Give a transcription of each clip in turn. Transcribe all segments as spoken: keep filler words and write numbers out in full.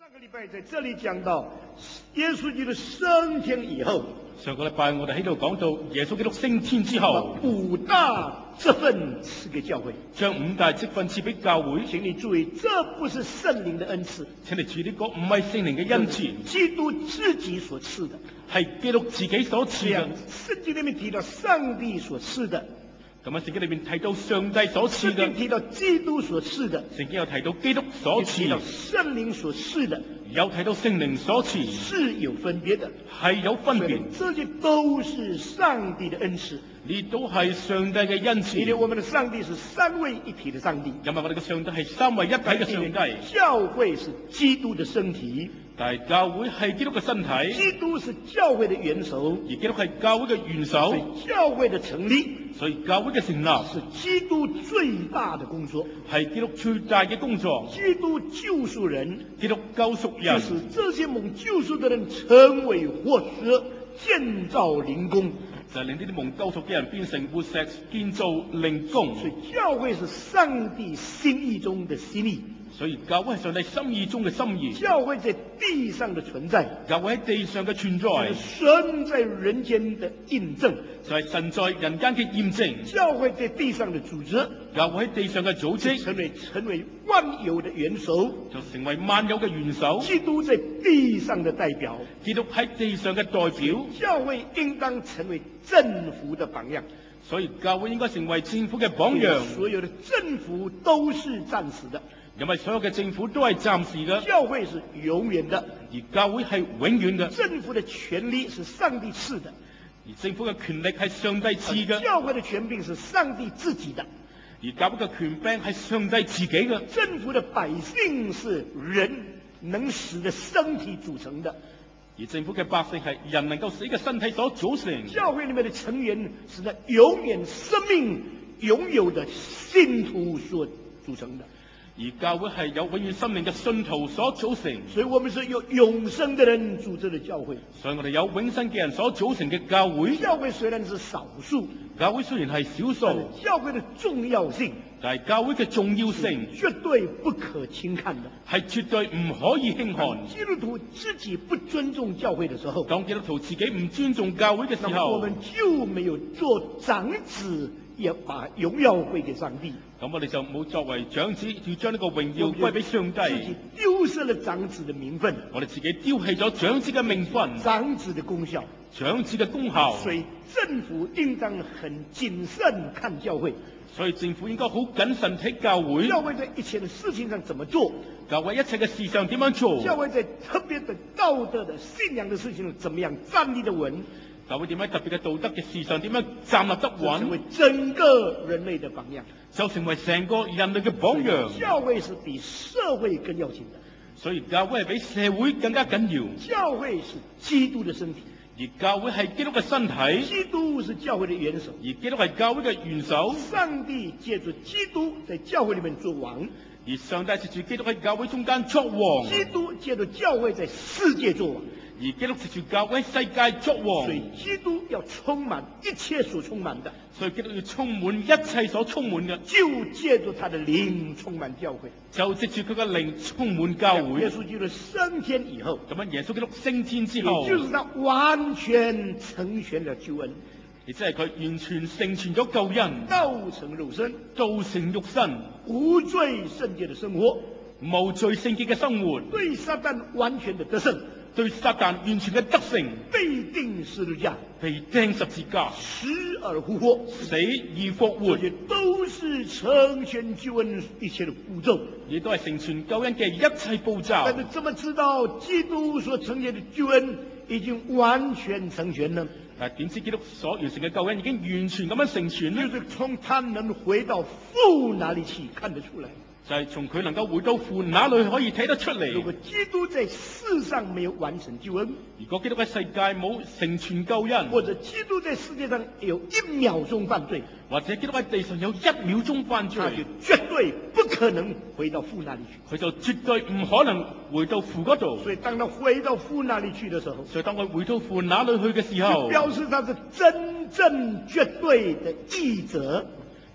上个礼拜在这里講到耶穌基督升天以後， 上個禮拜我哋喺度講到耶穌基督升天之後， 五大職分賜給教會， 將五大職分賜俾教會。 請你注意，這不是聖靈的恩賜， 請你注意呢個唔係聖靈嘅恩賜， 基督自己所賜的， 係基督自己所賜嘅。 聖經裏面提到上帝所賜的。 咁啊，聖經裏面提到上帝所賜嘅， 聖經提到基督所賜的， 聖經有提到基督所賜， 提到聖靈所賜的， 有提到聖靈所賜， 是有分別的， 係有分別。 這些都是上帝的恩賜， 呢都係上帝嘅恩賜。 因為我們的上帝是三位一體的上帝， 因為我哋嘅上帝係三位一體嘅上帝。 教會是基督的身體， 但係教會係基督嘅身體， 基督是教會的元首， 而基督係教會嘅元首， 教會的成立， 所以教會嘅成立是基督最大的工作， 係基督最大嘅工作。 基督救贖人， 基督救贖人， 就是這些蒙救贖的人成為活石，建造靈宮， 就係令呢啲蒙救贖嘅人變成活石，建造靈宮。 所以教會是上帝心意中的心意， 所以教會係上帝心意中嘅心意。 教會在地上的存在， 教會喺地上嘅存在， 神在人間的印證， 就係神在人間嘅驗證。 教會在地上的組織， 教會喺地上嘅組織， 成為成為萬有的元首， 就成為萬有嘅元首。 基督在地上的代表， 基督喺地上嘅代表。 教會應當成為政府的榜樣， 所以教會應該成為政府嘅榜樣。 所有的政府都是暫時的， 因為所有嘅政府都係暫時嘅， 教會是永遠的， 而教會係永遠嘅。 政府的權力是上帝賜的， 而政府嘅權力係上帝賜嘅。 教會的權柄是上帝自己的， 而教會嘅權柄係上帝自己嘅。 政府的百姓是人能使的身體組成的， 而政府嘅百姓係人能夠使嘅身體所組成。 教會裏面的成員是那永遠生命擁有的信徒所組成的， 而教會係有永遠生命嘅信徒所組成。 所以我們是有永生的人組織的教會， 所以我哋有永生嘅人所組成嘅教會。 教會雖然是少數， 教會雖然係少數， 教會的重要性， 但係教會嘅重要性絕對不可輕看的， 係絕對唔可以輕看。 基督徒自己不尊重教會的時候， 當基督徒自己唔尊重教會嘅時候， 我們就沒有做長子，也把榮耀歸給上帝。 咁我哋就冇作為長子，要將呢個榮耀歸俾上帝。 自己丟失了長子的名分， 我哋自己丟棄咗長子嘅名分， 長子的功效， 長子嘅功效。 所以政府應當很謹慎看教會， 所以政府應該好謹慎睇教會。 教會在一切的事情上怎麼做？ 教會一切嘅事上點樣做？ 教會在特別的道德的信仰的事情上怎麼樣站立得穩？ 教會點喺特別嘅道德嘅事上點樣站立得穩？ 成為整個人類的榜樣， 就成為成個人類嘅榜樣。 教會是比社會更要緊的， 所以教會係比社會更加緊要。 教會是基督的身體， 而教會係基督嘅身體。 基督是教會的元首， 而基督係教會嘅元首。 上帝借助基督在教會裏面做王， 而上帝藉住基督喺教會中間作王。 基督借助教會在世界做王， 而基督藉住教會喺世界作王。 所以基督要充滿一切所充滿的， 所以基督要充滿一切所充滿嘅， 就借助他的靈充滿教會， 就藉住佢嘅靈充滿教會。 耶穌基督升天以後， 咁樣耶穌基督升天之後， 也就是他完全成全了救恩， 亦即係佢完全成全咗救恩， 道成肉身， 道成肉身， 無罪聖潔的生活， 無罪聖潔嘅生活， 對撒旦完全的得勝， 對撒旦完全嘅得勝， 被釘十字架， 被釘十字架， 死而復活， 死而復活， 這些都是成全救恩一切的步驟， 亦都係成全救恩嘅一切步驟。 但是怎麼知道基督所成就的救恩已經完全成全呢？ 但點知基督所完成嘅救恩已經完全咁樣成全呢？ 就是從他能回到父那裡去看得出來。 就係從佢能夠回到父那裡可以睇得出嚟。 如果基督在世上沒有完成救恩， 如果基督喺世界冇成全救恩， 或者基督在世界上有一秒鐘犯罪， 或者基督喺地上有一秒鐘犯罪， 他就絕對不可能回到父那裡去。 佢就絕對唔可能回到父嗰度。 所以當他回到父那裡去的時候， 所以當佢回到父那裡去嘅時候， 就表示他是真正絕對的義者。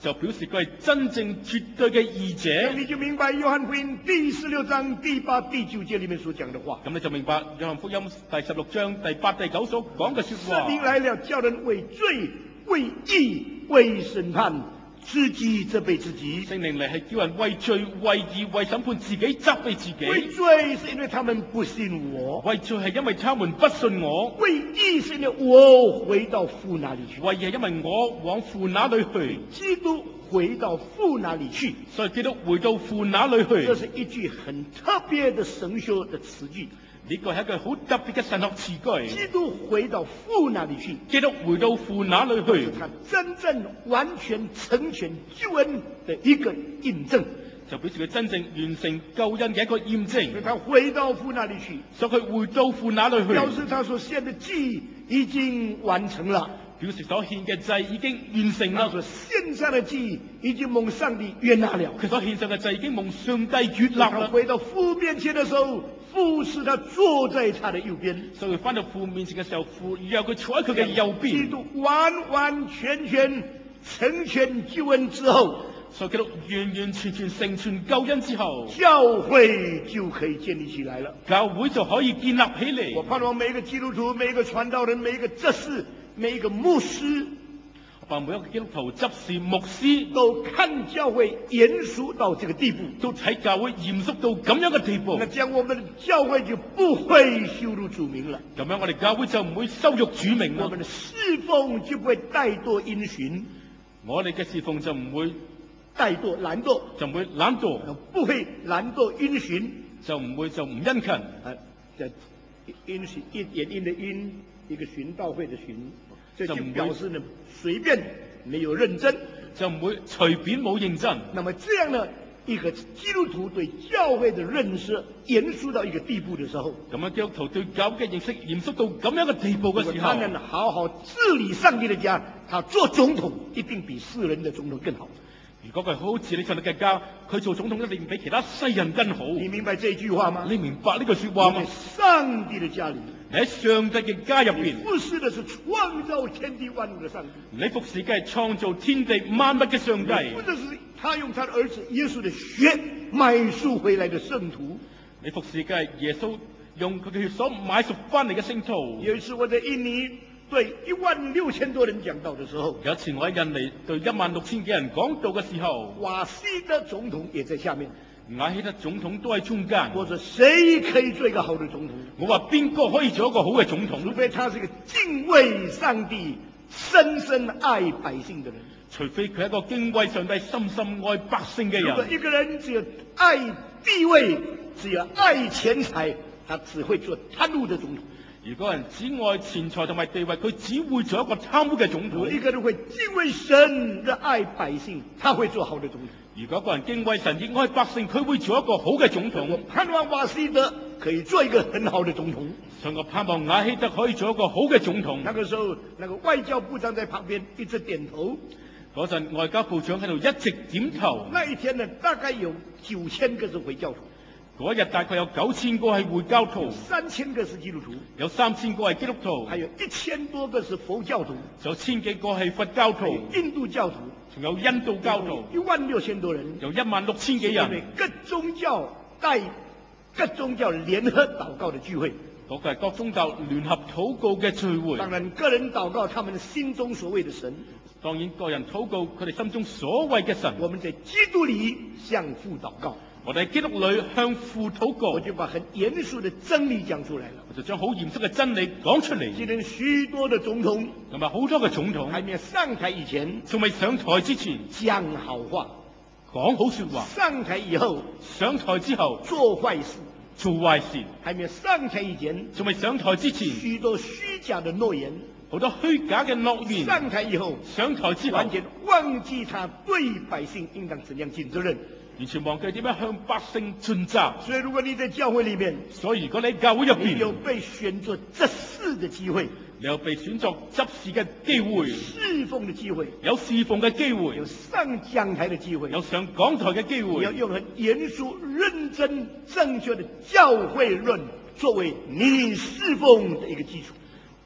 就表示佢係真正絕對嘅義者。 咁你就明白約翰福音第十六章第八、第九節裏面所講的話。 咁你就明白約翰福音第十六章第八、第九所講嘅說話。 聖靈來了，叫人為罪、為義、為審判，自己責備自己。 聖靈嚟係叫人為罪、為義、為審判自己，責備自己。 為罪是因為他們不信我， 為罪係因為他們不信我。 為義是因為我回到父那裏去， 為義係因為我往父那裏去。 基督回到父那裏去， 所以基督回到父那裏去。 這是一句很特別的神學的詞句。 呢個係一個好特別嘅神學詞句。 基督回到父那裏去， 基督回到父那裏去， 是他真正完全成全救恩的一個印證， 就表示佢真正完成救恩嘅一個驗證。 所以他回到父那裏去， 所以佢回到父那裏去， 表示他所獻的祭已經完成了， 表示所獻嘅祭已經完成啦。 他所獻上的祭已經蒙上帝悅納了， 佢所獻上嘅祭已經蒙上帝悅納他啦。 回到父面前的時候，父使他坐在他的右邊， 所以翻到父面前嘅時候，父讓佢坐喺佢嘅右邊。 基督完完全全成全救恩之後， 所以基督完完全全成全救恩之後， 教會就可以建立起來了， 教會就可以建立起嚟。 我盼望每一個基督徒、每一個傳道人、每一個執事、每一個牧師， 把每一個基督徒、執事、牧師都看教會嚴肅到這個地步， 都睇教會嚴肅到咁樣嘅地步。 那這樣我們的教會就不會羞辱主名了， 咁樣我哋教會就唔會羞辱主名啦。 我們的侍奉就不會怠惰因循， 我哋嘅侍奉就唔會怠惰懶惰， 就唔會懶惰， 不會懶惰因循， 就唔會就唔殷勤。 啊，這因循一點因的因，一個循道會的循，這就表示呢隨便沒有認真， 就唔會隨便冇認真。 那麼這樣呢，一個基督徒對教會的認識嚴肅到一個地步的時候， 咁樣基督徒對教會嘅認識嚴肅到咁樣嘅地步嘅時候， 他能好好治理上帝的家，他做總統一定比世人的總統更好。 如果佢好好治理上帝嘅家，佢做總統一定比其他世人更好。 你明白這句話嗎？ 你明白呢句說話嗎？ 上帝的家裏， 你喺上帝嘅家入邊， 服侍的是創造天地萬物的上帝， 你服侍嘅係創造天地萬物嘅上帝。 服侍的是他用他的兒子耶穌的血買贖回來的聖徒。 你服侍嘅係耶穌用佢嘅血所買贖翻嚟嘅聖徒。 有一次我在印尼對一萬六千多人講道的時候， 有一次我喺印尼對一萬六千幾人講道嘅時候， 瓦西德總統也在下面。 瓦希德總統都喺中間。 我說誰可以做一個好的總統？ 我話邊個可以做一個好嘅總統？ 除非他是一個敬畏上帝、深深愛百姓的人。 除非佢係一個敬畏上帝、深深愛百姓嘅人。 如果一個人只有愛地位、只有愛錢財，他只會做貪污的總統。 如果人只愛錢財同埋地位，佢只會做一個貪污嘅總統。 如果一個人會敬畏神、熱愛百姓，他會做好的總統。 如果一個人敬畏神、熱愛百姓，佢會做一個好嘅總統。 我盼望瓦西德可以做一個很好的總統。 所以我盼望瓦希德可以做一個好嘅總統。 那個時候，那個外交部長在旁邊一直點頭。 嗰陣外交部長喺度一直點頭。 那一天呢，大概有九千個是回教徒。 嗰日大概有九千個係回教徒， 三千個是基督徒， 有三千個係基督徒， 還有一千多個是佛教徒， 仲有千幾個係佛教徒， 印度教徒， 仲有印度教徒， 一萬六千多人， 有一萬六千幾人。 各宗教帶各宗教聯合禱告的聚會， 嗰個係各宗教聯合禱告嘅聚會。 當然，個人禱告他們心中所謂的神， 當然個人禱告佢哋心中所謂嘅神。 我們在基督裏向父禱告。 我哋喺基督裏向父禱告。 我就把很嚴肅的真理講出來了。 我就將好嚴肅嘅真理講出嚟。 今天許多的總統， 同埋好多嘅總統， 還沒上台以前， 仲未上台之前講好話， 講好說話； 上台以後， 上台之後做壞事， 做壞事； 還沒上台以前， 仲未上台之前， 許多虛假的諾言， 好多虛假嘅諾言； 上台以後， 上台之後， 完全忘記他對百姓應當怎樣盡責任。 完全忘記點樣向百姓盡責。 所以如果你在教會裏面， 所以如果你喺教會入邊， 你有被選作執事的機會， 你有被選作執事嘅機會， 侍奉的機會， 有侍奉嘅機會， 有上講台的機會， 有上講台嘅機會， 你要用很嚴肅、認真、正確的教會論作為你侍奉的一個基礎。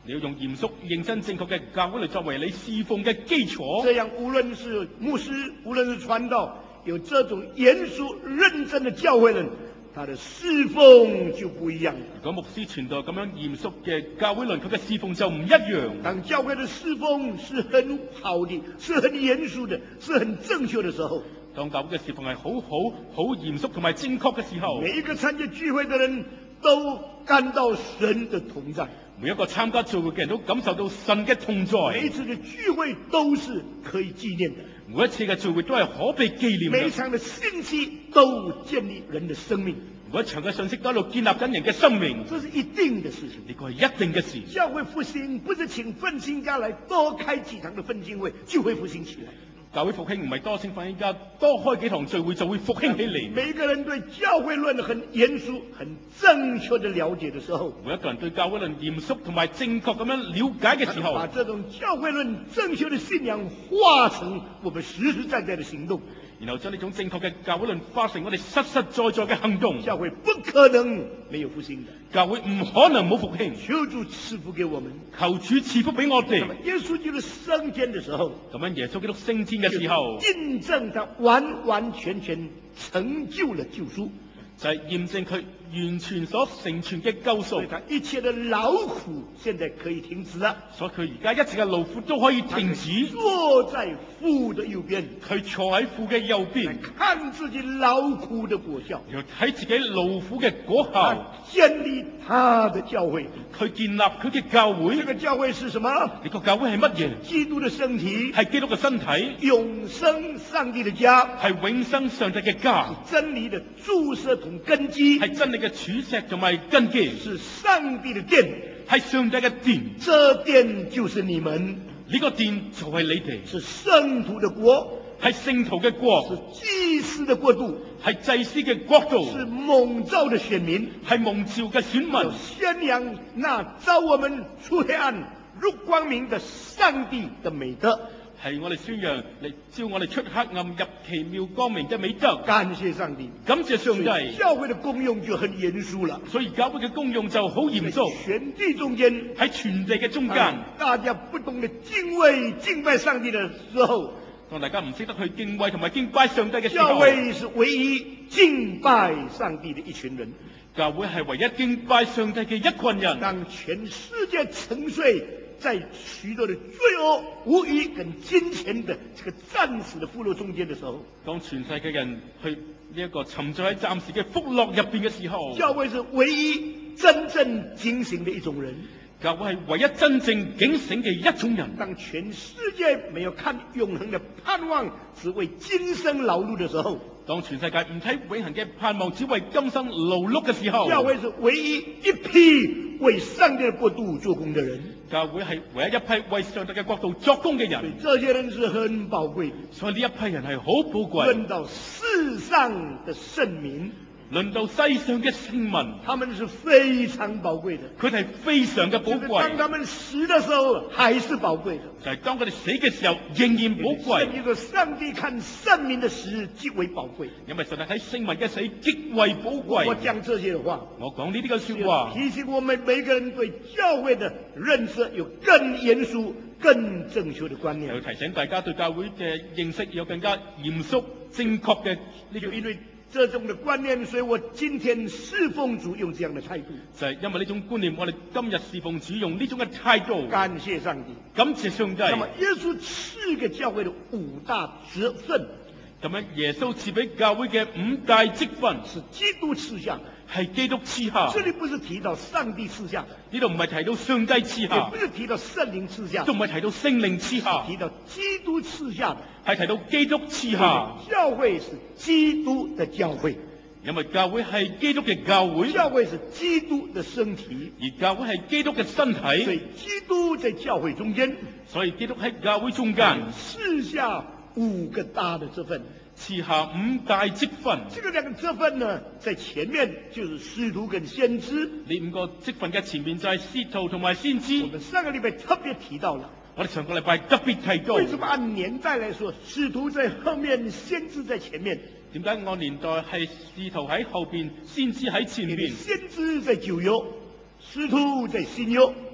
你要用嚴肅、認真、正確嘅教會嚟作為你侍奉嘅基礎。 這樣無論是牧師，無論是傳道，有這種嚴肅認真的教會人，他的侍奉就不一樣。 如果牧師傳道咁樣嚴肅嘅教會論，佢嘅侍奉就唔一樣。 當教會的侍奉是很好的，是很嚴肅的，是很正確的時候， 當教會嘅侍奉係好好、好嚴肅同埋正確嘅時候， 每一個參加聚會的人都感到神的同在。 每一個參加聚會嘅人都感受到神嘅同在。 每一次嘅聚會都是可以紀念的， 每一次嘅聚會都係可被紀念嘅。 每一場嘅信息都建立人的生命， 每一場嘅信息都喺度建立緊人嘅生命。 這是一定的事情。 呢個係一定嘅事。 教會復興不是請奮興家來多開幾堂的奮興會就會復興起來。 教會復興唔係多請奮興家多開幾堂聚會就會復興起嚟。 每個人對教會論很嚴肅、很正確的了解的時候， 每一個人對教會論嚴肅同埋正確咁樣了解嘅時候， 把這種教會論正確的信仰化成我們實實在在的行動， 然後將呢種正確嘅教會論化成我哋實實在在嘅行動。 教會不可能沒有復興的， 教會唔可能冇復興。 求主賜福給我們， 求主賜福俾我哋。 耶穌基督升天的時候， 咁樣耶穌基督升天嘅時候， 印證他完完全全成就了救贖， 就係驗證佢完全所成全嘅救贖。 他一切的勞苦現在可以停止了， 所以佢而家一切嘅勞苦都可以停止。 坐在父的右邊， 佢坐喺父嘅右邊， 看自己勞苦的果效， 然後睇自己勞苦嘅果效， 建立他的教會。 佢建立佢嘅教會。 這個教會是什麼？ 呢個教會係乜嘢？ 基督的身體， 係基督嘅身體， 永生上帝的家， 係永生上帝嘅家， 真理的柱石同根基， 係真理嘅柱石同埋根基， 是上帝的殿， 係上帝嘅殿。 這殿就是你們， 呢個殿就係你哋， 是聖徒的國， 係聖徒嘅國， 是祭司的國度， 係祭司嘅國度， 是蒙召的選民， 係蒙召嘅選民， 要宣揚那召我們出黑暗入光明的上帝的美德。 係我哋宣揚嚟召我哋出黑暗入奇妙光明嘅美德。 感謝上帝， 感謝上帝。 教會的功用就很嚴肅了， 所以教會嘅功用就好嚴肅。 全地中間， 喺全地嘅中間， 大家不懂得敬畏敬拜上帝的時候， 當大家唔識得去敬畏同埋敬拜上帝嘅時候， 教會是唯一敬拜上帝的一群人。 教會係唯一敬拜上帝嘅一群人。 當全世界沉睡在許多的罪惡、無義跟金錢的這個暫時的富樂中間的時候， 當全世界人去呢一個沉醉喺暫時嘅福樂入邊嘅時候， 教會是唯一真正警醒的一種人。 教會係唯一真正警醒嘅一種人。 當全世界沒有看永恆的盼望，只為今生勞碌的時候， 當全世界唔睇永恆嘅盼望，只為今生勞碌嘅時候， 教會是唯一一批為上帝的國度做工的人。 教會係唯一一批為上帝嘅國度作工嘅人。 這些人是很寶貴的， 所以呢一批人係好寶貴。 論到世上的聖民， 論到世上嘅聖民， 他們是非常寶貴的。 佢哋係非常嘅寶貴。 當他們死的時候，還是寶貴的。 就係當佢哋死嘅時候，仍然寶貴。 因為上帝看聖民的死極為寶貴， 因為上帝睇聖民嘅死極為寶貴。 我講這些話， 我講呢啲嘅說話， 提醒我們每個人對教會的認識有更嚴肅、更正確的觀念。 要提醒大家對教會嘅認識有更加嚴肅、正確嘅呢個。 因為這種的觀念，所以我今天侍奉主用這樣的態度。 就係因為呢種觀念，我哋今日侍奉主用呢種嘅態度。 感謝上帝， 感謝上帝。 那麼耶穌賜給教會的五大職分， 咁樣耶穌賜俾教會嘅五大職分， 是基督賜下的， 係基督賜下。 這裏不是提到上帝賜下的， 呢度唔係提到上帝賜下， 也不是提到聖靈賜下的， 都唔係提到聖靈賜下， 提到基督賜下的， 係提到基督賜下。 教會是基督的教會， 因為教會係基督嘅教會， 教會是基督的身體， 而教會係基督嘅身體， 所以基督在教會中間， 所以基督喺教會中間賜下五個大的職分， 賜下五大職分。 這個兩個職分呢，在前面就是使徒跟先知。 呢五個職分嘅前面就係使徒同埋先知。 我們上個禮拜特別提到了， 我哋上個禮拜特別提到， 為什麼按年代來說，使徒在後面，先知在前面？ 點解按年代係使徒喺後邊，先知喺前面？ 先知在舊約，使徒在新約。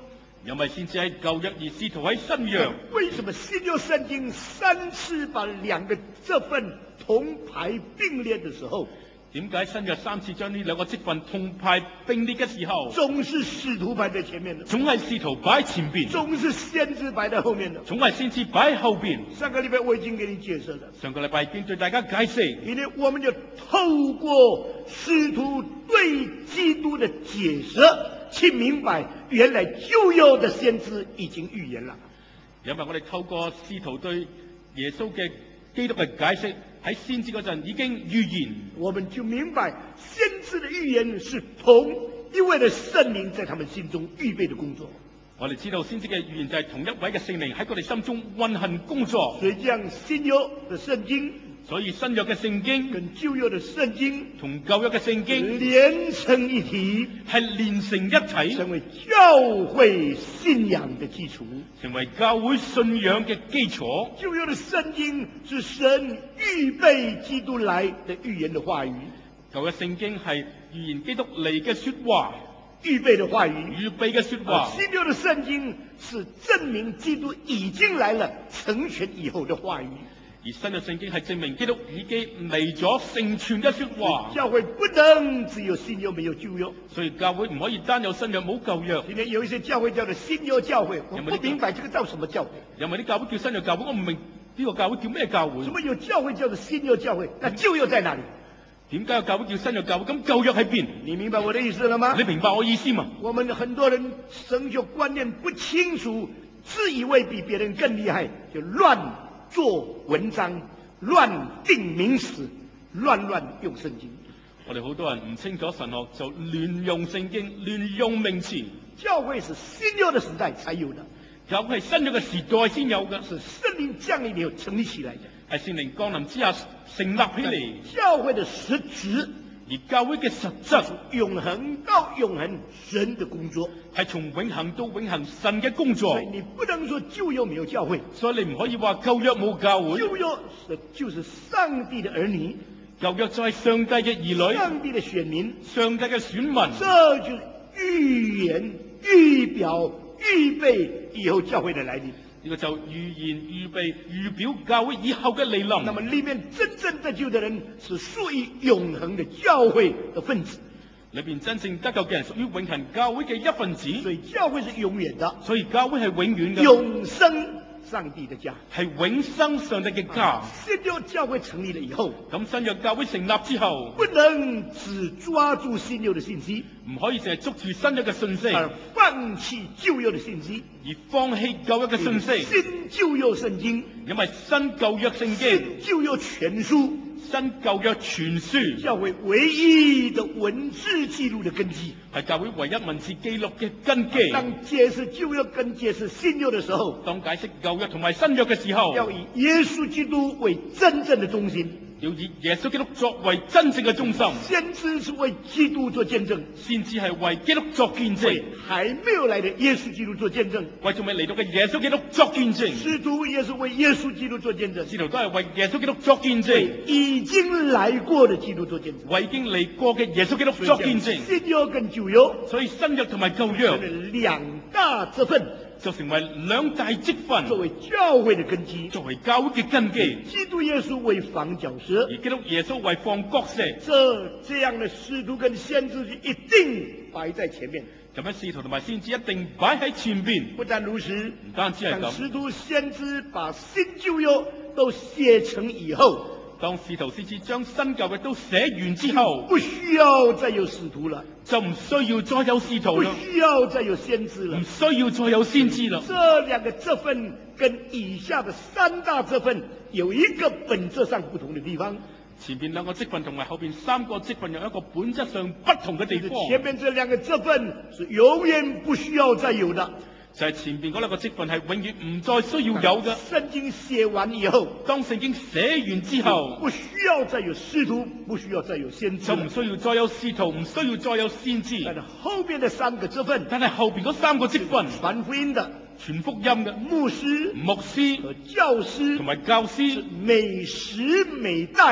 因為先知喺舊約，而使徒喺新約。 為什麼新約聖經三次把兩個這份同排並列的時候， 點解新約三次將呢兩個職份同排並列嘅時候， 總是使徒排在前面的， 總係使徒擺喺前邊， 總是先知排在後面的， 總係先知擺喺後邊。 上個禮拜我已經給你解釋了， 上個禮拜已經對大家解釋， 因為我們就透過使徒對基督的解釋，去明白原來舊約的先知已經預言了。 因為我哋透過使徒對耶穌嘅基督嘅解釋，喺先知嗰陣已經預言， 我們就明白先知的預言是同一位的聖靈在他們心中預備的工作。 我哋知道先知嘅預言就係同一位嘅聖靈喺佢哋心中運行工作。 所以將新約的聖經， 所以新約嘅聖經跟舊約的聖經同舊約嘅聖經連成一體， 係連成一體， 成為教會信仰的基礎， 成為教會信仰嘅基礎。 舊約的聖經是神預備基督來的預言的話語， 舊約聖經係預言基督嚟嘅說話， 預備的話語， 預備嘅說話。 新約的聖經是證明基督已經來了成全以後的話語， 而新約聖經係證明基督已經嚟咗成全嘅說話。 教會不能只有新約沒有舊約， 所以教會唔可以單有新約冇舊約。 今天有一些教會叫做新約教會，我不明白這個叫什麼教會。 有冇啲教會叫新約教會？我唔明呢個教會叫咩教會？ 什麼有教會叫做新約教會？那舊約在哪裡？ 點解有教會叫新約教會？咁舊約喺邊？ 你明白我的意思了嗎？ 你明白我意思嗎？ 我們很多人神學觀念不清楚，自以為比別人更厲害，就亂做文章，亂定名詞，亂亂用聖經。 我哋好多人唔清楚神學，就亂用聖經，亂用名詞。 教會是新約的時代才有的， 教會係新約嘅時代先有嘅， 是聖靈降臨以後成立起來的， 係聖靈降臨之下成立起嚟。 教會的實質， 而教會嘅實質， 永恆到永恆神的工作， 係從永恆到永恆神嘅工作。 所以你不能說舊約沒有教會， 所以你唔可以話舊約冇教會。 舊約是就是上帝的兒女， 舊約就係上帝嘅兒女， 上帝的選民， 上帝嘅選民。 這就是預言、預表、預備以後教會的來臨。 呢個就預言、預備、預表教會以後嘅來臨。 那麼裏面真正得救的人是屬於永恆的教會的分子， 裏邊真正得救嘅人屬於永恆教會嘅一份子。 所以教會是永遠的， 所以教會係永遠嘅， 永生上帝的家， 係永生上帝嘅家。 新約教會成立了以後， 咁新約教會成立之後， 不能只抓住新約的信息， 唔可以淨係捉住新約嘅信息， 而放棄舊約的信息， 而放棄舊約嘅信息。 新舊約聖經， 因為新舊約聖經、 新舊約全書， 新舊約全書， 教會唯一的文字記錄的根基， 係教會唯一文字記錄嘅根基。 當解釋舊約跟解釋新約的時候， 當解釋舊約同埋新約嘅時候， 要以耶穌基督為真正的中心， 要以耶穌基督作為真正嘅中心。 先知是為基督做見證， 先至係為基督作見證， 為還沒有來的耶穌基督做見證， 為仲未嚟到嘅耶穌基督作見證。 使徒也是為耶穌基督做見證， 使徒都係為耶穌基督作見證， 為已經來過的基督做見證， 為已經嚟過嘅耶穌基督作見證。 新約跟舊約， 所以新約同埋舊約兩大職分， 就成為兩大職分， 作為教會的根基， 作為教會嘅根基。 基督耶穌為房角石， 而基督耶穌為房角石。 這這樣的使徒跟先知就一定擺在前面。 咁樣使徒同埋先知一定擺喺前邊。 不但如此， 唔單止係咁， 使徒先知把新舊約都寫成以後， 當使徒先知將新舊約都寫完之後， 不需要再有使徒了， 就唔需要再有使徒啦， 不需要再有先知了， 唔需要再有先知啦。 這兩個職分跟以下的三大職分有一個本質上不同的地方。 前邊兩個職分同埋後邊三個職分有一個本質上不同嘅地方。 前面這兩個職分是永遠不需要再有的， 就係前邊嗰兩個職分係永遠唔再需要有嘅。 聖經寫完以後， 當聖經寫完之後， 不需要再有使徒，不需要再有先知， 就唔需要再有使徒，唔需要再有先知。 但係後面的三個職分， 但係後邊嗰三個職分， 傳福音的、 傳福音嘅牧師、 牧師和教師同埋教師， 每時每代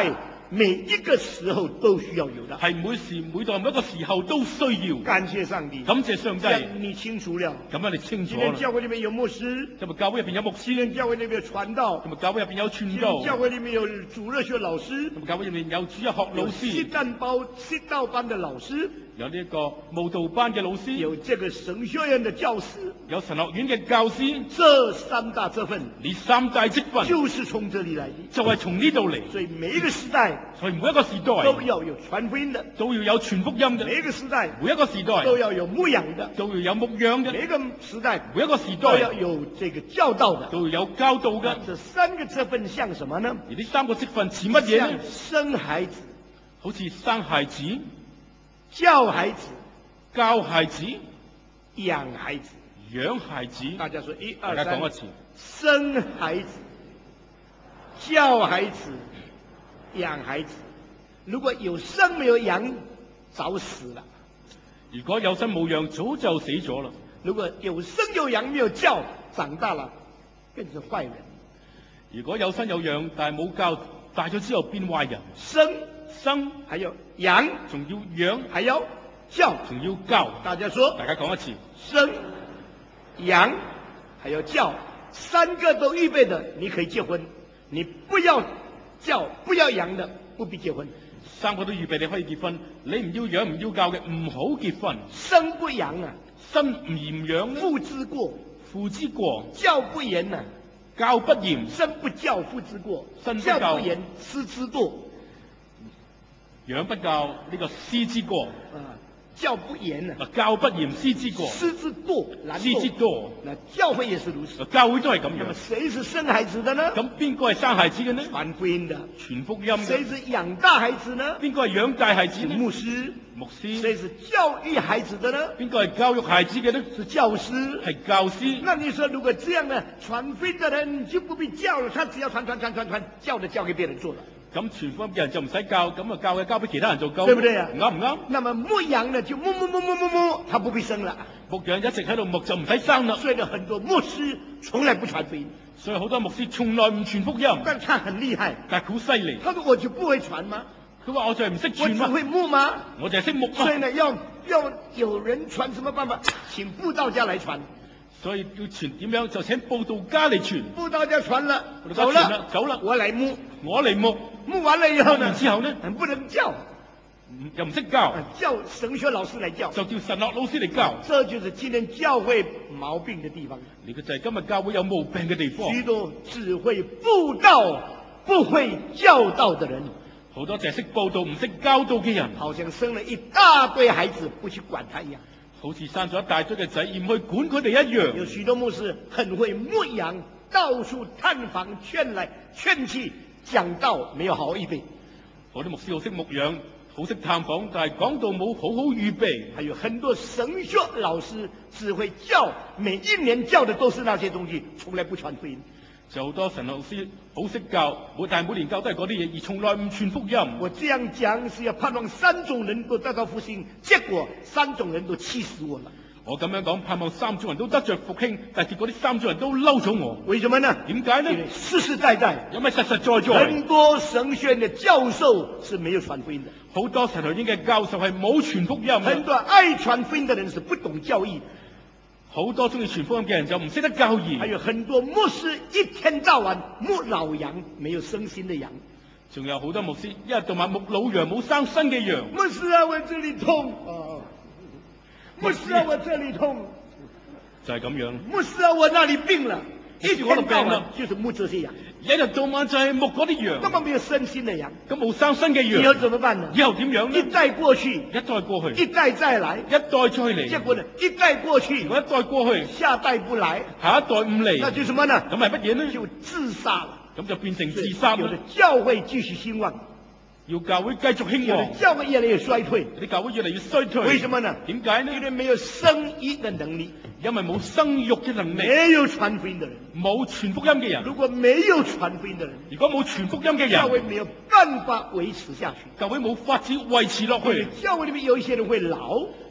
每一個時候都需要有的。 係每時每代每一個時候都需要。 感謝上帝， 感謝上帝。 這樣你清楚了。 咁樣你清楚今天啦。 教會裏面有牧師， 今日教會入邊有牧師， 今天教會裏面有傳道， 今日教會入邊有傳今天道， 教會裏面有主日學老師， 今日教會入邊有主日學老有師師， 誕班、師道班的老師， 有呢一個舞蹈班嘅老師， 有這個神學院的教師， 有神學院嘅教師。 這三大職分呢三大職分就是從這裡來的。 就係從呢度嚟。 所以每一個時代所以每一個時代都要有傳福音的， 都要有傳福音嘅。 每一個時代每一個時代都要有牧養的， 都要有牧養嘅。 每一個時代每一個時都要代有這個教導的。 都要有教導嘅。 這三個職分像什麼呢？ 而呢三個職分似乜嘢像呢？ 生孩子、 好似生孩子、 教孩子、 教孩子、 養孩子。 養孩子。 大家說一大二三家講一次。 生孩子、教孩子、養孩子。如果有生沒有養，早死了； 如果有生冇養，早就死咗啦。 如果有生有養沒有教，長大了變成壞人。 如果有生有養，但係冇教，大咗之後變壞人。 生生還有養， 仲要養， 還要教。 仲要教。 大家說， 大家講一次。 生、養，還有教，三個都預備的，你可以結婚；你不要教、不要養的，不必結婚。 三個都預備，你可以結婚。你唔要養唔要教嘅，唔好結婚。 生不養啊， 生唔嚴養咧， 父之過； 父之過； 教不嚴啊， 教不嚴； 生不教，父之過； 生不教教不嚴，師之過。 養不教呢個師之過。 啊，教不嚴啊， 嗱，教不嚴師之過。 師之惰，懶師之惰。 惰。 那教會也是如此。 教會都係咁那麼樣。 誰是生孩子的呢？ 咁邊個係生孩子嘅呢？ 傳福音的。 傳福音誰嘅。 是養大孩子呢？ 邊個係養大孩子是呢？ 牧師。 牧師。 誰是教育孩子的呢？ 邊個係教育孩子嘅呢？ 是教師。 係教師。 那你說，如果這樣呢，傳福音的人就不必教了，他只要傳傳傳傳傳，教的交給別人做了。 咁傳福音嘅人就唔使教，咁啊教嘅交俾其他人做夠， 對不對啊？ 啱唔啱？ 那麼牧養呢，就牧牧牧牧牧牧，他不必生了。 牧養一直喺度牧就唔使生啦。 所以呢，很多牧師從來不傳福音， 所以好多牧師從來唔傳福音， 但他很厲害。 但係佢好犀利。 他說我就不會傳嗎？ 佢話我就係唔識傳嘛， 我只會牧嗎？ 我就係識牧嘛。 所以呢，要要有人傳，什麼辦法？請布道家來傳。 所以要傳點樣就請佈道家嚟傳。 布道家傳了， 布道走了家傳啦，走啦， 我來牧。 我嚟牧。 牧完了以後呢？ 牧完之後呢？ 不能教， 又唔識教， 叫神學老師來教， 就叫神學老師嚟教。 這就是今天教會毛病的地方。 呢個就係今日教會有毛病嘅地方。 許多只會布道不會教導的人， 好多淨係識佈道唔識教導嘅人， 好像生了一大堆孩子不去管他一樣， 好似生咗一大堆嘅仔而唔去管佢哋一樣。 有許多牧師很會牧養，到處探訪勸來勸去，講道沒有好好預備。 好多牧師好識牧養，好識探訪，但係講道冇好好預備。 還有很多神學老師只會教，每一年教的都是那些東西，從來不傳福音。 就好多神學老師好識教，每但係每年教都係嗰啲嘢，而從來唔傳福音。 我這樣講是要盼望三種人都得到復興，結果三種人都氣死我了。 我咁樣講，盼望三種人都得着復興，但係結果啲三種人都嬲咗我。 為什麼呢？ 點解呢？ 實實在在， 有咩實實在在？ 很多神學院的教授是沒有傳福音的， 好多神學院嘅教授係冇傳福音。 很多愛傳福音的人是不懂教義， 好多中意傳福音嘅人就唔識得教義。 還有很多牧師一天到晚牧老羊，沒有生新的羊。 仲有好多牧師一日到晚牧老羊，冇生新嘅羊。 牧師啊，我這裡痛。哦，牧師啊，我這裡痛。 就係咁樣。 牧師啊，我那裡病了。一天到病晚就是牧這些羊， 一日到晚就係牧嗰啲羊。 那麼沒有生新的羊， 咁冇生新嘅羊， 以後怎麼辦呢？ 以後點樣呢？ 一代過去， 一代過去， 一代再來， 一代再嚟。 結果呢？一代過去， 如果一代過去， 下代不來， 下一代唔嚟， 那就什麼呢？ 咁係乜嘢呢？ 就自殺了。 咁就變成自殺啦。 有的教會繼續興旺， 要教會繼續興旺， 有的教會越來越衰退。 啲教會越嚟越衰退。 為什麼呢？ 點解呢？ 因為沒有生育的能力， 因為冇生育嘅能力， 沒有傳福音的人， 冇傳福音嘅人。 如果沒有傳福音的人， 如果冇傳福音嘅教會人， 沒有辦法維持下去。 教會冇法子維持落去。 教會裏面有一些人會老，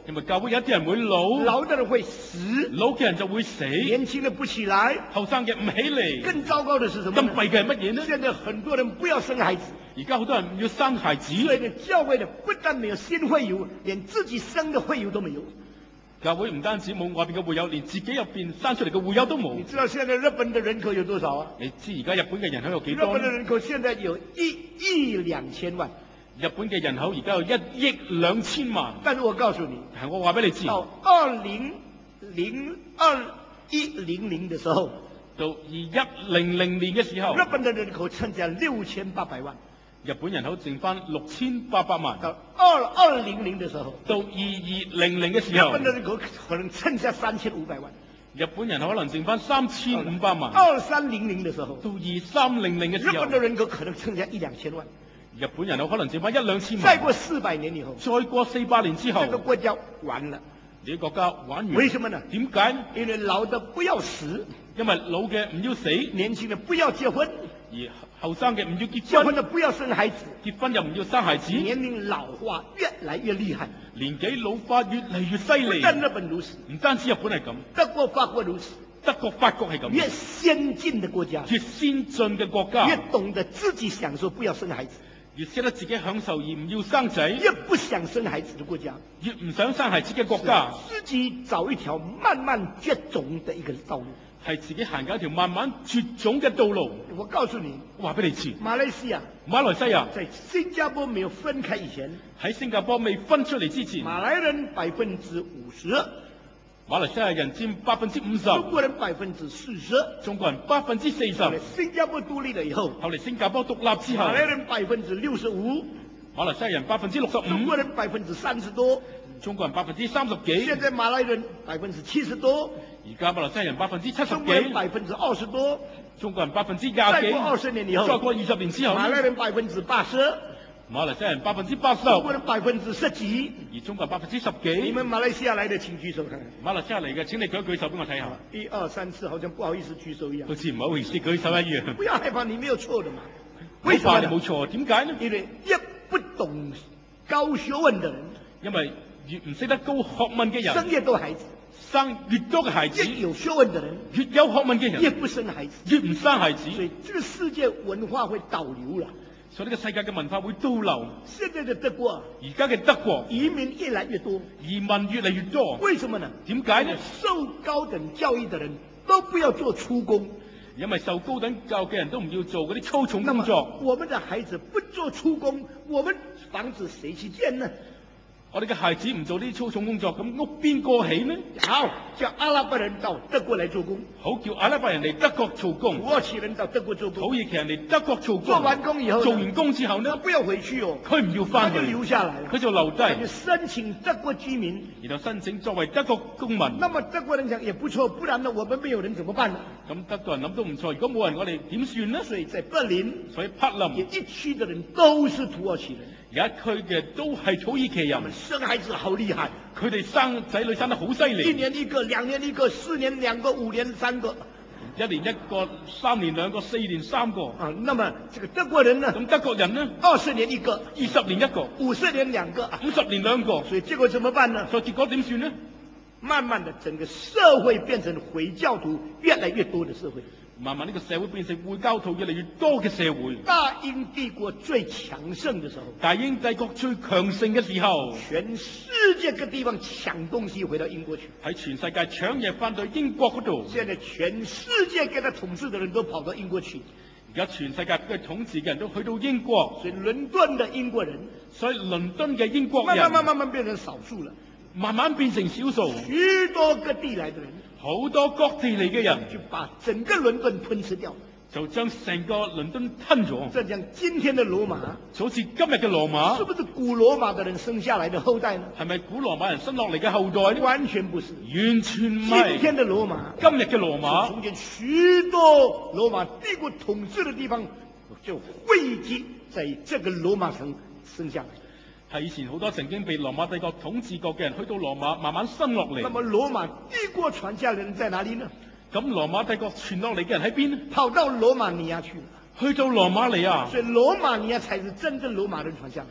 因為教會有一啲人會老， 老的人會死， 老嘅人就會死， 年輕的不起來。 後生嘅唔起嚟。 更糟糕的是什麼呢？ 咁弊嘅係乜嘢呢？ 現在很多人不要生孩子， 而家好多人唔要生孩子， 所以呢，教會呢不但沒有新會友，連自己生的會友都沒有。 教會唔單止冇外邊嘅會友，連自己入邊生出嚟嘅會友都冇。 你知道現在日本的人口有多少啊？ 你知而家日本嘅人口有幾日多呢？ 本的人口現在有一億兩千萬， 日本嘅人口而家有一億兩千萬。 但是我告訴你， 係我話俾你知， 到二零零二一零零的時候， 到二一零零年嘅時候， 日本的人口剩下六千八百萬。 日本人口剩翻六千八百萬。 到二二零零的時候， 到二二零零嘅時候， 日本的人口可能剩下三千五百萬。 日本人口可能剩翻三千五百萬。 二三零零的時候， 到二三零零嘅時候， 日本的人口可能剩下一兩千萬。 日本人口可能剩翻一兩千萬。 再過四百年以後， 再過四百年之後， 這個國家完了。 你國家玩完。 為什麼呢？ 點解？ 因為老的不要死， 因為老嘅唔要死， 年輕的不要結婚， 而後生嘅唔要結婚， 結婚的不要生孩子， 結婚又唔要生孩子， 年齡老化越來越厲害， 年紀老化越嚟越犀利。 不但日本如此， 唔單止日本係咁， 德國、法國如此， 德國、法國係咁。 越先進的國家， 越先進嘅國家， 越懂得自己享受，不要生孩子。 越識得自己享受而唔要生仔， 越不想生孩子的國家， 越唔想生孩子嘅國家， 自己找一條慢慢絕種的一個道路， 係自己行緊一條慢慢絕種嘅道路。 我告訴你， 我話俾你知， 馬來西亞馬來西亞在新加坡沒有分開以前， 喺新加坡未分出嚟之前， 馬來人百分之五十， 馬來西亞人佔百分之五十， 中國人百分之四十， 中國人百分之四十。 新加坡獨立了以後， 後嚟新加坡獨立之後， 馬來人百分之六十五， 馬來西亞人百分之六十五， 中國人百分之三十多， 中國人百分之三十幾。 現在馬來人百分之七十多， 而家馬來西亞人百分之七十中國人幾， 百分之二十多， 中國人百分之廿幾。 再過二十年以後， 再過二十年之後， 馬來人百分之八十， 馬來西亞人百分之八十， 中國人百分之十幾， 而中國人百分之十你幾。 們馬來西亞來的請舉手看看。 馬來西亞嚟嘅，請你舉一舉手俾我睇下。 一二三四，好像不好意思舉手一樣。 好似唔好意思舉手一樣。 不要害怕，你沒有錯的嘛。 唔好怕， 為什麼呢？ 你冇錯，點解呢？ 因為越不懂高學問的人， 因為越唔識得高學問嘅人， 生越多孩子； 生越多嘅孩子， 越有學問的人， 越有學問嘅人， 越不生孩子。 越唔生孩子。 所以這個世界文化會倒流了。 所以呢個世界嘅文化會倒流。 現在的德國啊， 而家嘅德國移民越來越多， 移民越嚟越多， 為什麼呢？ 點解呢？ 受高等教育的人都不要做粗工， 因為受高等教育嘅人都唔要做嗰啲粗重那麼工作。 我們的孩子不做粗工，我們房子誰去建呢？ 我哋嘅孩子唔做呢啲粗重工作，咁屋邊個起呢？ 好，叫阿拉伯人到德國來做工， 好，叫阿拉伯人嚟德國做工， 土耳其人到德國做工， 土耳其人嚟德國做工。 做完工以後呢， 做完工之後他呢， 不要回去哦， 佢唔要他就翻去， 留下來了， 佢就留低， 他就申請德國居民。 然後申請作為德國公民。 那麼德國人講也不錯，不然呢，我們沒有人怎麼辦呢？ 咁德國人諗都唔錯，如果冇人，我哋點算呢？ 所以在柏林， 所以柏林也一區的人都是土耳其人， 有一區嘅都係土耳其人他們，生孩子好厲害， 佢哋生仔女生得好犀一利， 年一個，兩年一個，四年兩個，五年三個一年一個，三年兩個，四年三個。 啊。那麼這個德國人呢， 咁德國人呢？ 二十年一個， 二十年一個， 五十年兩個， 五十年兩個。 所以結果怎麼辦呢？ 所以結果點算呢？ 慢慢的，整個社會變成回教徒越來越多的社會。 慢慢呢個社會變成回教徒越嚟越多嘅社會。 大英帝國最強盛的時候， 大英帝國最強盛嘅時候， 全世界各地方搶東西回到英國去。 喺全世界搶嘢翻到英國嗰度。 現在全世界給他統治的人都跑到英國去， 而家全世界嘅統治嘅人都去到英國， 所以倫敦的英國人所以倫敦嘅英國人慢慢慢慢慢變成少數了。 慢慢變成少數， 許多各地來的人好多各地嚟嘅人就把整個倫敦吞吃掉， 就將成個倫敦吞咗。 這樣今天的羅馬， 就好似今日嘅羅馬， 是不是古羅馬的人生下來的後代呢？ 係咪古羅馬人生落嚟嘅後代呢？ 完全不是， 完全唔今係。 天的羅馬， 今日嘅羅馬， 從前許多羅馬帝國統治的地方就匯集在這個羅馬城生下來。 係以前好多曾經被羅馬帝國統治過嘅人，去到羅馬慢慢生落嚟。 那麼羅馬帝國傳下來的人在哪裡呢？ 咁羅馬帝國傳落嚟嘅人喺邊呢？ 跑到羅馬尼亞去了， 去到羅馬尼亞， 所以羅馬尼亞才是真正羅馬人傳下來。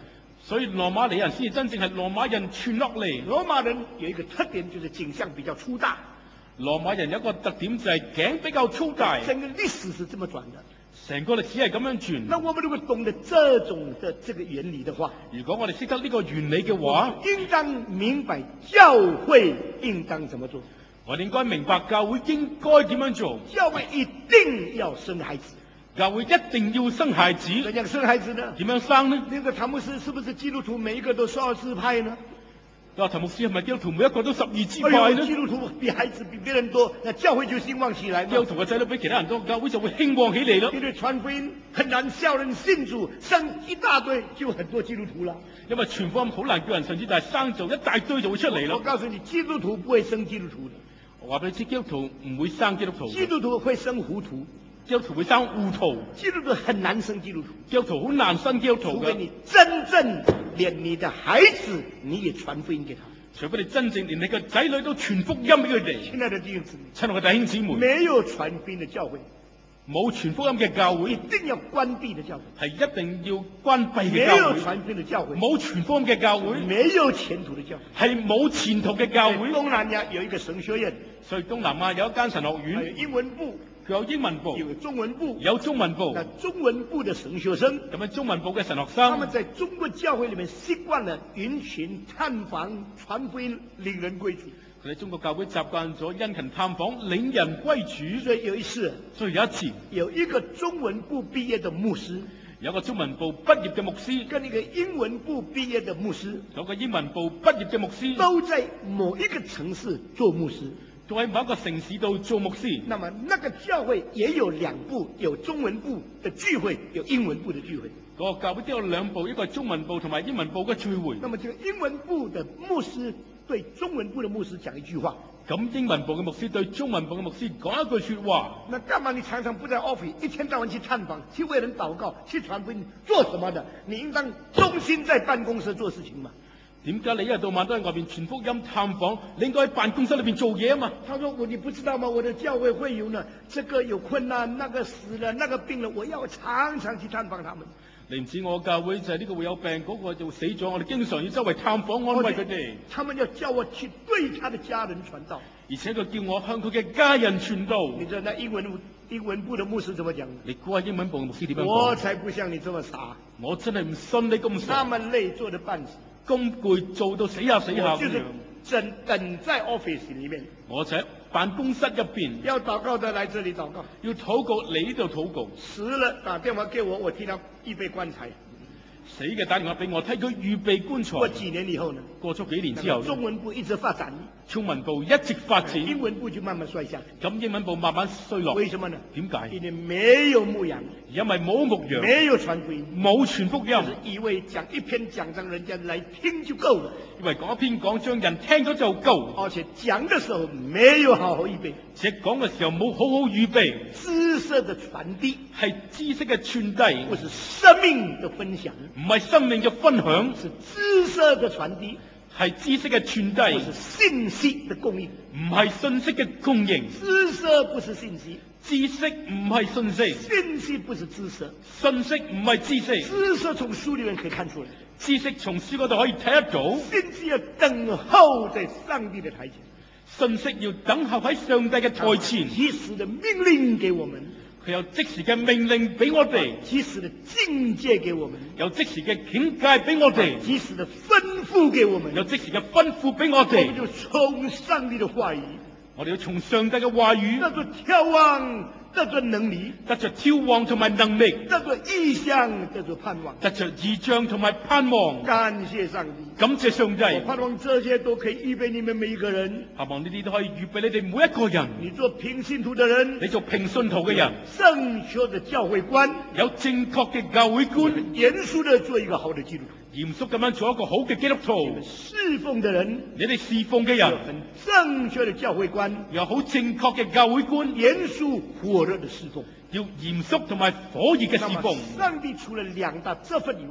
所以羅馬尼人先至真正係羅馬人傳落嚟。 羅馬人有一個特點，就是頸項比較粗大。 羅馬人有一個特點就係頸比較粗大。 整個歷史是這麼轉的。 成個歷史係咁樣轉。 那我們如果懂得這種的這個原理的話， 如果我哋識得呢個原理嘅話， 應當明白教會應當怎麼做。 我哋應該明白教會應該點樣做。 教會一定要生孩子。 教會一定要生孩子。 怎樣生孩子呢？ 點樣生呢？ 那個譚牧師是不是基督徒每一個都十二支派呢？ 個譚牧師係咪基督徒每一個都十二支派呢？ 哎、基督徒比孩子比別人多，那教會就興旺起來嘛。 基督徒嘅仔女比其他人多，教會就會興旺起嚟咯。 因為傳福音很難叫人信主，生一大堆就很多基督徒啦。 因為傳福音好難叫人信主，但係生就一大堆就會出嚟咯。 我告訴你，基督徒不會生基督徒的。 我話俾你知，基督徒唔會生基督徒。 基督徒會生糊塗。 基督徒會生糊塗。 基督徒很難生基督徒。 基督徒好難生基督徒嘅。 除非你真正連你的孩子你也傳福音給他。 除非你真正連你嘅仔女都傳福音俾佢哋。 親愛的弟兄姊妹， 親愛嘅弟兄姊妹， 沒有傳福音的教會， 冇傳福音嘅教會， 一定要關閉的教會， 係一定要關閉嘅教會。 沒有傳福音的教會， 冇傳福音嘅教會， 沒有前途的教會， 係冇前途嘅教會。 東南亞有一個神學院， 所以東南亞有一間神學院， 有英文部， 佢有英文部， 有中文部， 有中文部。 那中文部的神學生， 咁樣中文部嘅神學生， 他們在中國教會裏面習慣了殷勤探訪、傳福音、領人歸主。 佢哋中國教會習慣咗殷勤探訪、領人歸主。 所以有一次， 所以有一次， 有一個中文部畢業的牧師， 有個中文部畢業嘅牧師， 跟一個英文部畢業的牧師， 有個英文部畢業嘅牧師， 都在某一個城市做牧師， 都喺某一個城市度做牧師。 那麼那個教會也有兩部，有中文部的聚會，有英文部的聚會。 嗰個教會都有兩部，一個係中文部同埋英文部嘅聚會。 那麼這個英文部的牧師對中文部的牧師講一句話， 咁英文部嘅牧師對中文部嘅牧師講一句說話。 那幹嘛你常常不在 office， 一天到晚去探訪，去為人禱告，去傳福音，做什麼的？你應當忠心在辦公室做事情嘛。 點解你一日到晚都喺外邊傳福音探訪？你應該喺辦公室裏邊做嘢啊嘛。 他說我你不知道嗎？我的教會會友呢，這個有困難，那個死了，那個病了，我要常常去探訪他們。 你唔知我教會就係呢個會有病，嗰、那個就死咗，我哋經常要周圍探訪安慰佢哋。 他們要叫我去對他的家人傳道， 而且佢叫我向佢嘅家人傳道。 你知道那英文英文部的牧師怎麼講？ 你估下英文部嘅牧師點樣講？ 我才不像你這麼傻， 我真係唔信你咁傻。 那麼累做得半死， 咁攰做到死下死下咁樣。 等等在 office 裏面， 我就喺辦公室入邊。 要禱告的來這裏禱告， 要禱告嚟呢度禱告。 死了打電話給我，我替他預備棺材。 死嘅打電話俾我，替佢預備棺材。 過幾年以後呢？ 過咗幾年之後， 中文部一直發展， 中文部一直發展， 英文部就慢慢衰下去。 咁英文部慢慢衰落。 為什麼呢？ 點解？ 因為沒有牧養， 因為冇牧養， 沒有傳福音， 冇傳福音， 就是以為講一篇講章，人家來聽就夠了。 以為講一篇講章，人聽咗就夠。 而且講的時候沒有好好預備， 且講嘅時候冇好好預備。 知識的傳遞係知識嘅傳遞， 不是生命的分享， 唔係生命嘅分享， 是知識的傳遞， 係知識嘅傳遞， 不是信息的供應， 唔係信息嘅供應。 知識不是信息， 知識唔係信息， 信息不是知識， 信息唔係知識。 知識從書裏面可以看出來， 知識從書嗰度可以睇得到。 信息要等候在上帝的台前， 信息要等候喺上帝嘅台前， 及時的命令給我們， 佢有即時嘅命令俾我哋， 及時的境界給我們， 有即時嘅警戒俾我哋， 及時的吩咐給我們， 有即時嘅吩咐俾我哋。 我們就從上帝的話語， 我哋要從上帝嘅話語得着眺望，得着能力， 得着眺望同埋能力， 得着意向，得着盼望， 得着異象同埋盼望。 感謝上帝， 感謝上帝。 我盼望這些都可以預備你們每一個人， 盼望呢啲都可以預備你哋每一個人。 你做平信徒的人， 你做平信徒嘅人， 正確的教會觀， 有正確嘅教會觀， 嚴肅的做一個好的基督徒， 嚴肅咁樣做一個好嘅基督徒。 侍奉的人， 你哋侍奉嘅人， 很正確的教會觀， 有好正確嘅教會觀， 嚴肅火熱的侍奉， 要嚴肅同埋火熱嘅侍奉。 上帝除了兩大這份以外，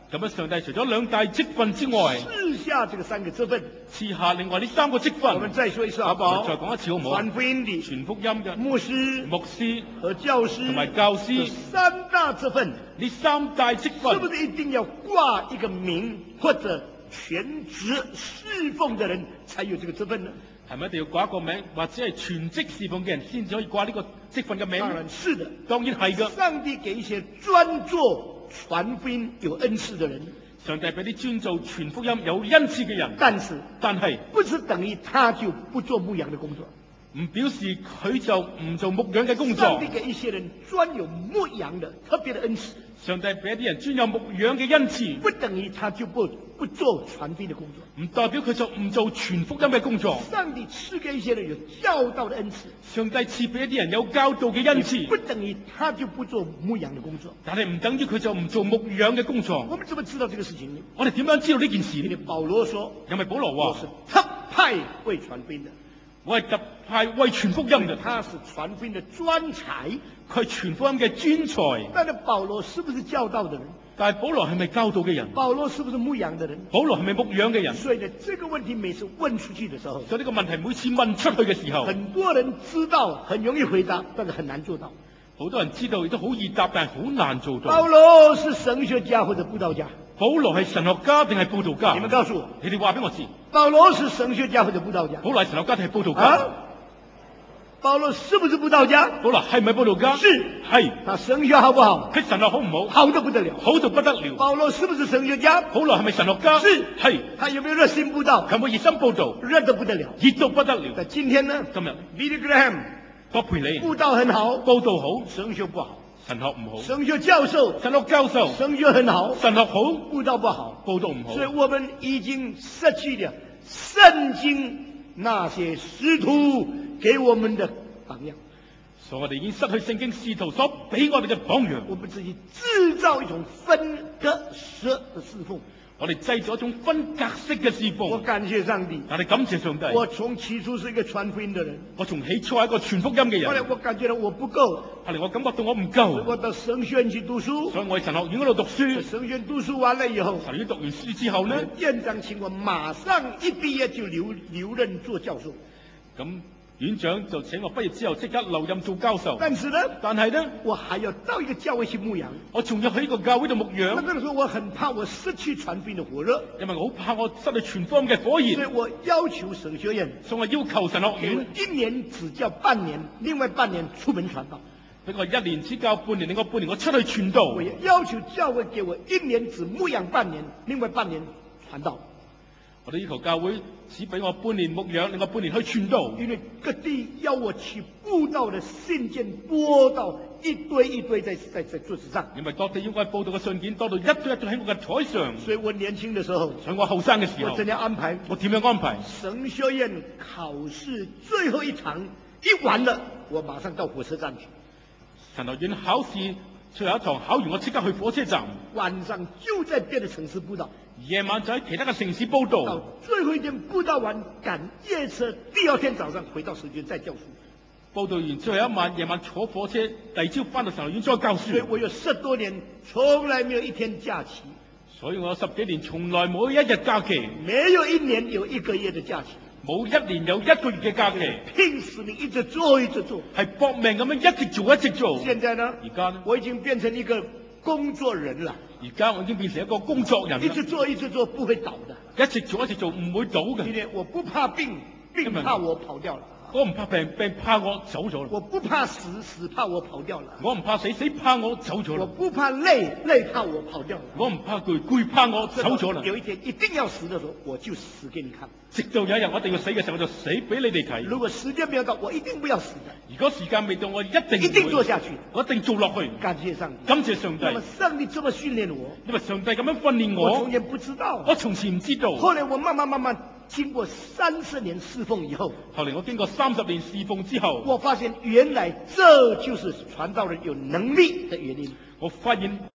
咁樣上帝除咗兩大職分之外， 賜下這個三個職分， 賜下另外呢三個職分。 我們再說一次好不好？ 我再講一次好唔好？ 傳福音的、 傳福音嘅牧師、 牧師和教師同埋教師三大職分， 呢三大職分， 是不是一定要掛一個名或者全職侍奉的人才有這個職分呢？ 係咪一定要掛一個名，或者係全職侍奉嘅人先至可以掛呢個職分嘅名？ 當然是的， 當然係噶。 上帝給一些專做傳福音有恩賜的人， 上帝俾啲專做傳福音有恩賜嘅人， 但是但係不是等於他就不做牧羊的工作。 唔表示佢就唔做牧養嘅工作。 上帝給一些人專有牧羊的特別的恩賜， 上帝俾一啲人專有牧養嘅恩賜， 不等於他就不不做傳福音的工作， 唔代表佢就唔做傳福音嘅工作。 上帝賜給一些人有教導的恩賜， 上帝賜俾一啲人有教導嘅恩賜， 不等於他就不做牧羊的工作， 但係唔等於佢就唔做牧養嘅工作。 我們怎麼知道這個事情呢？ 我哋點樣知道呢件事因為呢？ 保羅說， 因為保羅話我是特派為傳福音的， 我係特派為傳福音嘅， 他是傳福音的專才， 佢係傳福音嘅專才。 但是保羅是不是教導的人？ 但係保羅係咪教導嘅人？ 保羅是不是牧羊的人？ 保羅係咪牧養嘅人？ 所以呢，這個問題每次問出去的時候， 所以呢個問題每次問出去嘅時候， 很多人知道，很容易回答，但是很難做到。 好多人知道亦都好易答，但係好難做到。 保羅是神學家或者佈道家？ 保羅係神學家定係佈道家？ 你們告訴我， 你哋話俾我知。 保羅是神學家或者佈道家？ 保羅係神學家定係佈道家？ 啊？保羅是不是佈道家？ 保羅係咪佈道家？ 是。 係。 他神學好不好？ 佢神學好唔好？ 好得不得了。 好到不得了。 保羅是不是神學家？ 保羅係咪神學家？ 是。 係。 他有沒有熱心佈道？ 有冇熱心佈道？ 熱得不得了。 熱到不得了。 但今天呢？ 今日 Billy Graham 多培理佈道很好， 佈道好， 神學不好。 神學唔好。 神學教授， 神學教授， 神學很好， 神學好， 佈道不好， 佈道唔好。 所以我們已經失去了聖經那些使徒給我們的榜樣。 所以我哋已經失去聖經使徒所俾我哋嘅榜樣。 我們自己製造一種分割式的侍奉， 我哋製造一種分隔式嘅侍奉。 我感謝上帝， 但係感謝上帝。 我從起初是一個傳福音的人， 我從起初係一個傳福音嘅人。 後來我感覺到我不夠， 後來我感覺到我唔夠， 我到神學院去讀書， 所以我喺神學院嗰度讀書。 神學院讀書完了以後， 神學院讀完書之後呢， 院長請我馬上一畢業就留留任做教授。 咁院長就請我畢業之後即刻留任做教授。 但是呢， 但係呢， 我還要到一個教會去牧養， 我仲要喺個教會度牧養。 那個時候我很怕我失去傳福音的火熱， 因為我好怕我失去傳福音嘅火焰， 所以我要求神學院， 所以我要求神學院一年只教半年，另外半年出門傳道。 俾我一年只教半年，另外半年我出去傳道。 我也要求教會給我一年只牧養半年，另外半年傳道。 我哋要求教會只俾我半年牧養，另外半年去傳道。 因為各地要我去佈道的信件多到一堆一堆在在在桌子上， 因為各地要我報道嘅信件多到一堆一堆喺我嘅台上。 所以我年輕的時候， 所以我後生嘅時候， 我怎樣安排？ 我點樣安排？ 神學院考試最後一堂一完了，我馬上到火車站去。 神學院考試最後一堂考完，我即刻去火車站。 晚上就在別的城市佈道， 夜晚就喺其他嘅城市報道。 到最後一天佈道完，趕夜車，第二天早上回到神學院再教書。 報道完最後一晚，夜晚坐火車，第二朝翻到神學院再教書。 所以我有十多年從來沒有一天假期， 所以我有十幾年從來冇一日假期， 沒有一年有一個月的假期， 冇一年有一個月嘅假期， 拼死命一直做一直做， 係搏命咁樣一直做一直做。 現在呢？ 而家呢？ 我已經變成一個工作人了。 而家我已經變成一個工作人， 一直做一直做不會倒的， 一直做一直做唔會倒嘅。 今天我不怕病，病怕我跑掉了。 我唔怕病，病怕我走咗啦。 我不怕死，死怕我跑掉了。 我唔怕死，死怕我走咗啦。 我不怕累，累怕我跑掉了。 我唔怕攰，攰怕我走咗啦。 有一天一定要死的時候，我就死給你看。 直到有一日我一定要死嘅時候，我就死俾你哋睇。 如果時間沒有到，我一定不要死的。 如果時間未到，我一定一定做下去， 我一定做落去。 感謝上帝， 感謝上帝。 那麼上帝這麼訓練我， 因為上帝咁樣訓練我， 我從前不知道， 我從前唔知道。 後來我慢慢慢慢經過三十年侍奉以後， 後來我經過三十年侍奉之後， 我發現原來這就是傳道人有能力的原因。 我發現。